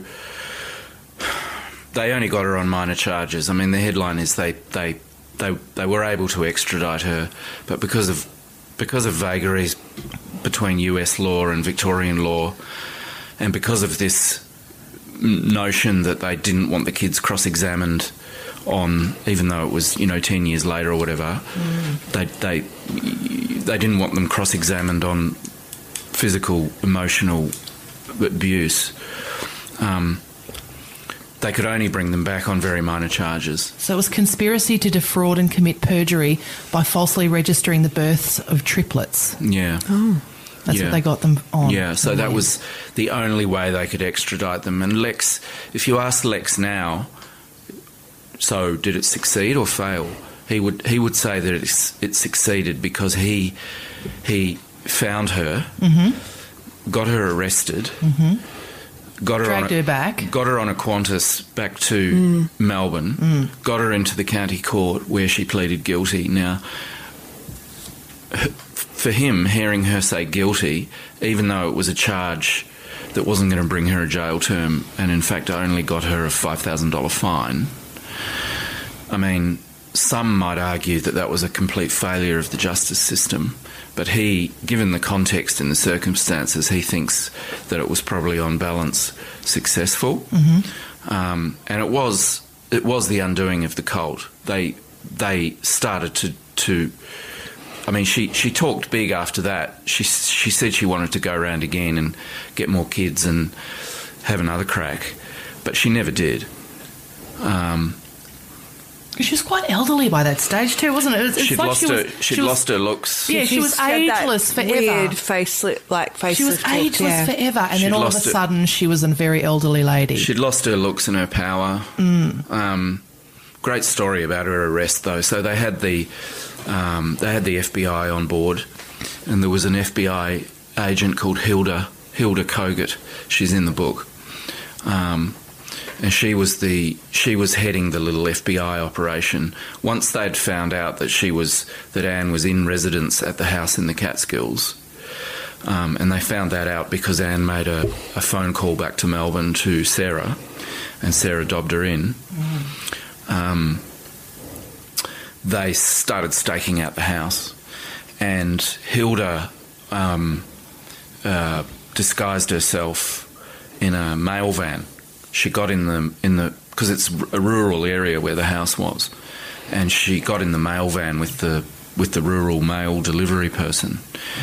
they only got her on minor charges. I mean, the headline is they they they, they were able to extradite her, but because of because of vagaries between U S law and Victorian law, and because of this notion that they didn't want the kids cross-examined on, even though it was, you know, ten years later or whatever, mm. they they they didn't want them cross-examined on physical, emotional abuse. Um, they could only bring them back on very minor charges.
So it was conspiracy to defraud and commit perjury by falsely registering the births of triplets.
Yeah.
Oh. That's
yeah.
what they got them on.
Yeah, so that was the only way they could extradite them. And Lex, if you ask Lex now, so did it succeed or fail? He would he would say that it, it succeeded because he he found her, mm-hmm. got her arrested, mm-hmm. got her
dragged
on a,
her back,
got her on a Qantas back to
mm.
Melbourne, mm. got her into the county court where she pleaded guilty. Now, for him, hearing her say guilty, even though it was a charge that wasn't going to bring her a jail term, and in fact only got her a five thousand dollars fine, I mean, some might argue that that was a complete failure of the justice system, but he, given the context and the circumstances, he thinks that it was probably on balance successful. Mm-hmm. Um, and it was it was the undoing of the cult. They they started to to I mean, she, she talked big after that. She she said she wanted to go around again and get more kids and have another crack, but she never did. Um,
she was quite elderly by that stage too, wasn't it? It was,
she'd
like
lost
she was,
her. She'd
she was,
lost her looks.
Yeah, she, she was ageless forever.
Weird facelift, like facelift.
She was ageless
yeah.
forever, and
she'd
then all of a
her,
sudden, she was a very elderly lady.
She'd lost her looks and her power.
Mm.
Um, great story about her arrest, though. So they had the. Um, they had the F B I on board, and there was an F B I agent called Hilda Hilda Kogut. She's in the book, um, and she was the she was heading the little F B I operation. Once they'd found out that she was that Anne was in residence at the house in the Catskills, um, and they found that out because Anne made a, a phone call back to Melbourne to Sarah, and Sarah dobbed her in. Mm. Um, they started staking out the house, and Hilda um, uh, disguised herself in a mail van. She got in the in the because it's a rural area where the house was, and she got in the mail van with the with the rural mail delivery person,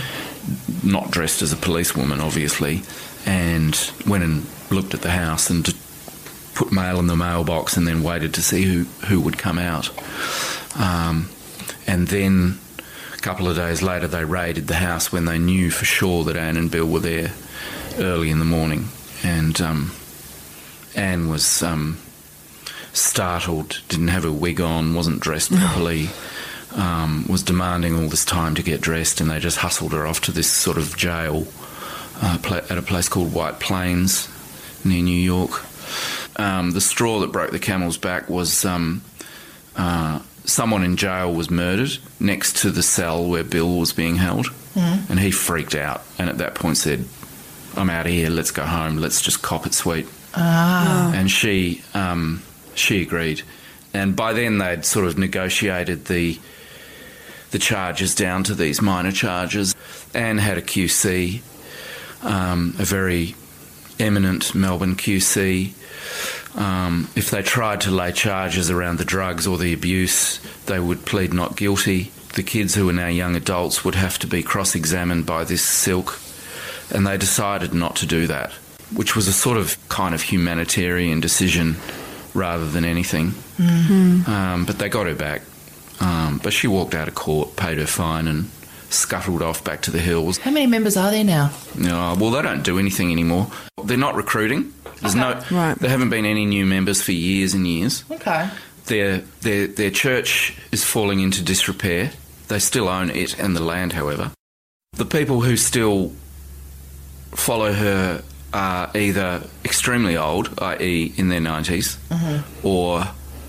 not dressed as a policewoman, obviously, and went and looked at the house and put mail in the mailbox, and then waited to see who who would come out. Um, and then a couple of days later, they raided the house when they knew for sure that Anne and Bill were there early in the morning, and um, Anne was um, startled, didn't have a wig on, wasn't dressed properly, um, was demanding all this time to get dressed, and they just hustled her off to this sort of jail uh, at a place called White Plains near New York. Um, the straw that broke the camel's back was um, uh, someone in jail was murdered next to the cell where Bill was being held, mm. and he freaked out, and at that point said, "I'm out of here, let's go home, let's just cop it sweet."
Ah.
And she um, she agreed. And by then they'd sort of negotiated the the charges down to these minor charges. Anne had a Q C, um, a very eminent Melbourne Q C. Um, if they tried to lay charges around the drugs or the abuse, they would plead not guilty. The kids, who are now young adults, would have to be cross-examined by this Silk, and they decided not to do that, which was a sort of kind of humanitarian decision rather than anything.
Mm-hmm.
Um, but they got her back. Um, but she walked out of court, paid her fine, and scuttled off back to the hills.
How many members are there now?
No, well, they don't do anything anymore. They're not recruiting. There's
Okay.
no.
Right.
There haven't been any new members for years and years.
Okay.
Their their their church is falling into disrepair. They still own it and the land, however. The people who still follow her are either extremely old, that is in their nineties,
Mm-hmm.
or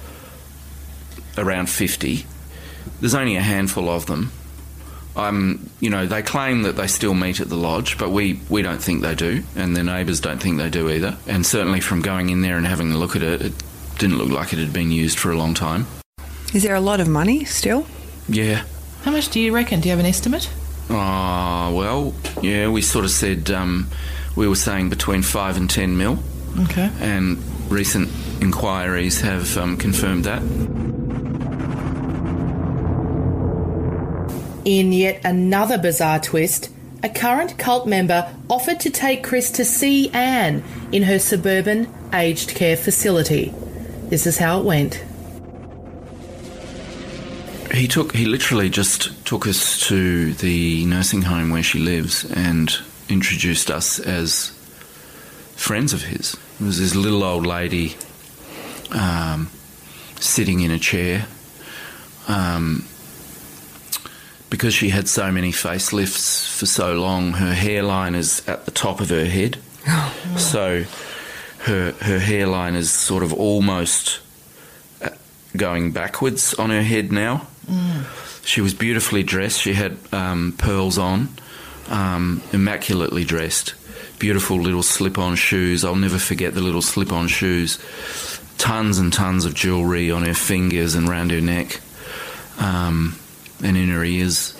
around fifty. There's only a handful of them. Um, you know, they claim that they still meet at the lodge, but we, we don't think they do, and their neighbours don't think they do either. And certainly from going in there and having a look at it, it didn't look like it had been used for a long time.
Is there a lot of money still?
Yeah.
How much do you reckon? Do you have an estimate?
Ah, well, yeah, we sort of said, um, we were saying between five and ten mil.
Okay.
And recent inquiries have um, confirmed that.
In yet another bizarre twist, a current cult member offered to take Chris to see Anne in her suburban aged care facility. This is how it went.
He took. He literally just took us to the nursing home where she lives and introduced us as friends of his. It was this little old lady um, sitting in a chair. Um, because she had so many facelifts for so long, her hairline is at the top of her head. So her her hairline is sort of almost going backwards on her head now.
Mm.
She was beautifully dressed. She had um, pearls on, um, immaculately dressed. Beautiful little slip-on shoes. I'll never forget the little slip-on shoes. Tons and tons of jewellery on her fingers and round her neck, um, and in her ears.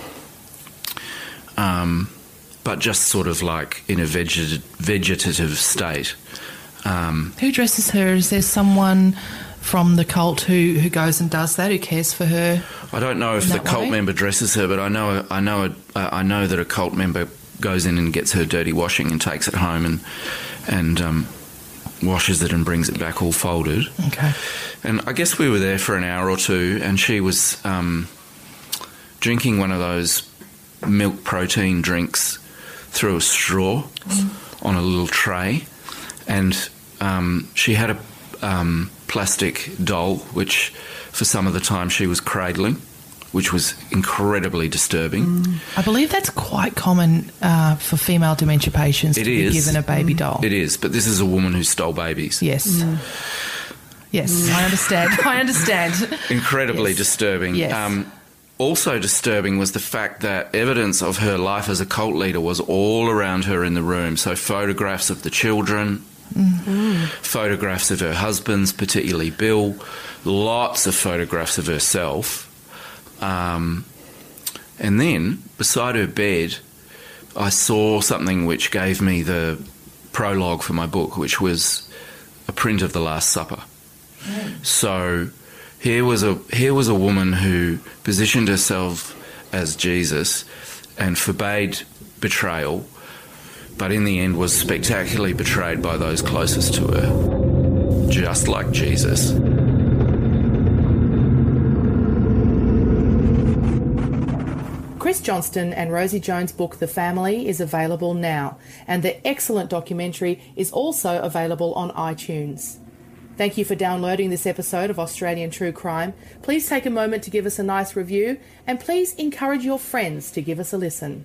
Um, but just sort of like in a veget- vegetative state. Um,
Who dresses her? Is there someone from the cult who, who goes and does that, who cares for her?
I don't know if the cult
way?
member dresses her, but I know I know uh, I know that a cult member goes in and gets her dirty washing and takes it home and and um, washes it and brings it back all folded.
Okay.
And I guess we were there for an hour or two, and she was um, drinking one of those milk protein drinks through a straw mm. on a little tray, and um, she had a um, plastic doll, which for some of the time she was cradling which was incredibly disturbing.
Mm. I believe that's quite common uh, for female dementia patients
It
to
is.
be given a baby doll.
It is, but this is a woman who stole babies.
Yes. Mm. Yes, mm. I understand. I understand.
Incredibly
yes.
disturbing.
Yes.
Um, also disturbing was the fact that evidence of her life as a cult leader was all around her in the room. So photographs of the children, mm. photographs of her husbands, particularly Bill, lots of photographs of herself. Um, and then, beside her bed, I saw something which gave me the prologue for my book, which was a print of the Last Supper. Mm. So here was a here was a woman who positioned herself as Jesus and forbade betrayal, but in the end was spectacularly betrayed by those closest to her, just like Jesus.
Chris Johnston and Rosie Jones' book The Family is available now, and their excellent documentary is also available on iTunes. Thank you for downloading this episode of Australian True Crime. Please take a moment to give us a nice review, and please encourage your friends to give us a listen.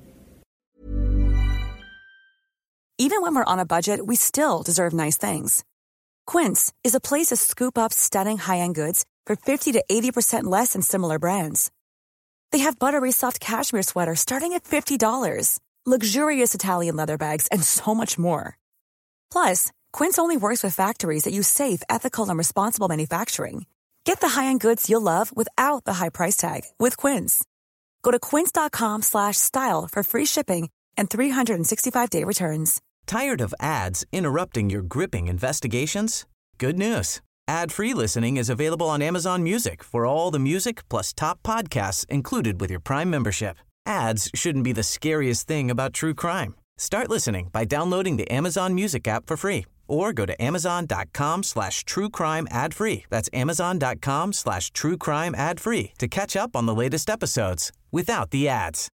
Even when we're on a budget, we still deserve nice things. Quince is a place to scoop up stunning high-end goods for fifty to eighty percent less than similar brands. They have buttery soft cashmere sweaters starting at fifty dollars, luxurious Italian leather bags, and so much more. Plus, Quince only works with factories that use safe, ethical, and responsible manufacturing. Get the high-end goods you'll love without the high price tag with Quince. Go to quince.com slash style for free shipping and three sixty-five day returns.
Tired of ads interrupting your gripping investigations? Good news. Ad-free listening is available on Amazon Music for all the music plus top podcasts included with your Prime membership. Ads shouldn't be the scariest thing about true crime. Start listening by downloading the Amazon Music app for free or go to amazon.com slash true crime ad free. That's amazon.com slash true crime ad free to catch up on the latest episodes without the ads.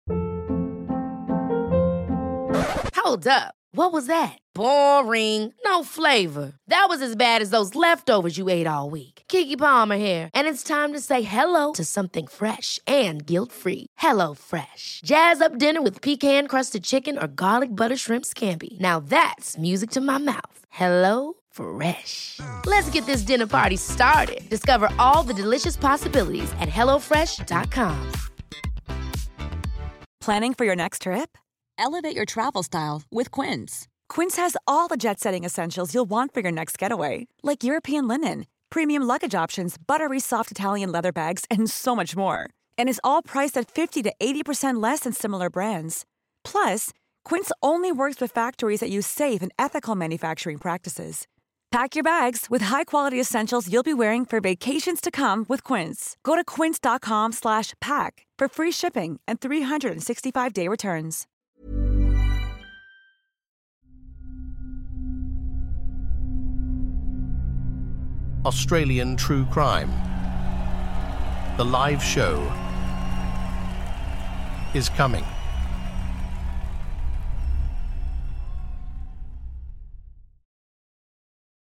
Hold up. What was that? Boring. No flavor. That was as bad as those leftovers you ate all week. Keke Palmer here, and it's time to say hello to something fresh and guilt-free. Hello Fresh. Jazz up dinner with pecan-crusted chicken or garlic butter shrimp scampi. Now that's music to my mouth. Hello Fresh. Let's get this dinner party started. Discover all the delicious possibilities at hello fresh dot com.
Planning for your next trip?
Elevate your travel style with Quince.
Quince has all the jet-setting essentials you'll want for your next getaway, like European linen, premium luggage options, buttery soft Italian leather bags, and so much more. And is all priced at fifty to eighty percent less than similar brands. Plus, Quince only works with factories that use safe and ethical manufacturing practices. Pack your bags with high-quality essentials you'll be wearing for vacations to come with Quince. Go to quince.com slash pack for free shipping and three sixty-five day returns.
Australian True Crime. The live show is coming.